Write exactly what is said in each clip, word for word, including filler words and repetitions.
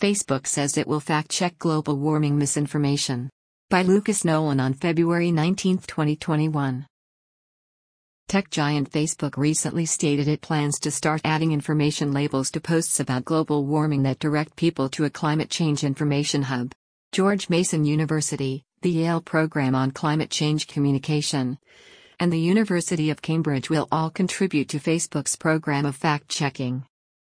Facebook says it will fact-check global warming misinformation. By Lucas Nolan on February nineteenth, twenty twenty-one. Tech giant Facebook recently stated it plans to start adding information labels to posts about global warming that direct people to a climate change information hub. George Mason University, the Yale Program on Climate Change Communication, and the University of Cambridge will all contribute to Facebook's program of fact-checking.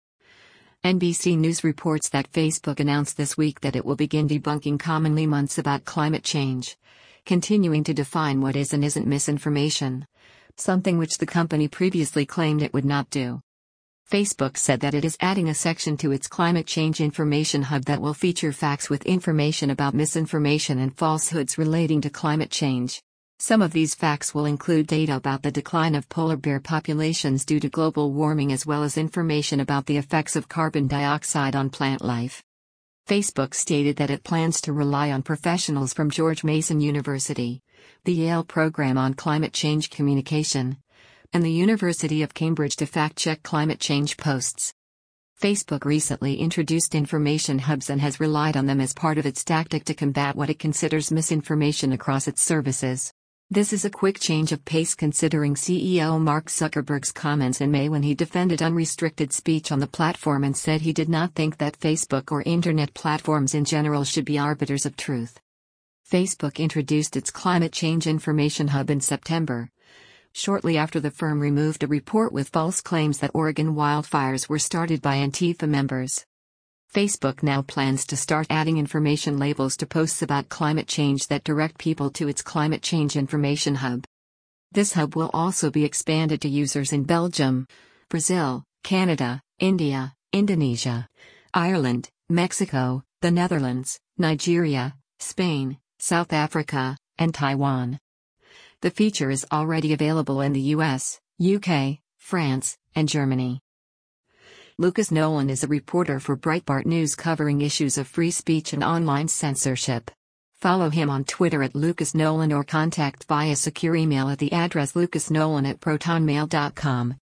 N B C News reports that Facebook announced this week that it will begin debunking commonly months about climate change, continuing to define what is and isn't misinformation, something which the company previously claimed it would not do. Facebook said that it is adding a section to its Climate Change Information Hub that will feature facts with information about misinformation and falsehoods relating to climate change. Some of these facts will include data about the decline of polar bear populations due to global warming, as well as information about the effects of carbon dioxide on plant life. Facebook stated that it plans to rely on professionals from George Mason University, the Yale Program on Climate Change Communication, and the University of Cambridge to fact-check climate change posts. Facebook recently introduced information hubs and has relied on them as part of its tactic to combat what it considers misinformation across its services. This is a quick change of pace considering C E O Mark Zuckerberg's comments in May when he defended unrestricted speech on the platform and said he did not think that Facebook or internet platforms in general should be arbiters of truth. Facebook introduced its Climate Change Information Hub in September, shortly after the firm removed a report with false claims that Oregon wildfires were started by Antifa members. Facebook now plans to start adding information labels to posts about climate change that direct people to its Climate Change Information Hub. This hub will also be expanded to users in Belgium, Brazil, Canada, India, Indonesia, Ireland, Mexico, the Netherlands, Nigeria, Spain, South Africa, and Taiwan. The feature is already available in the U S, U K, France, and Germany. Lucas Nolan is a reporter for Breitbart News covering issues of free speech and online censorship. Follow him on Twitter at Lucas Nolan or contact via secure email at the address lucasnolan at protonmail dot com.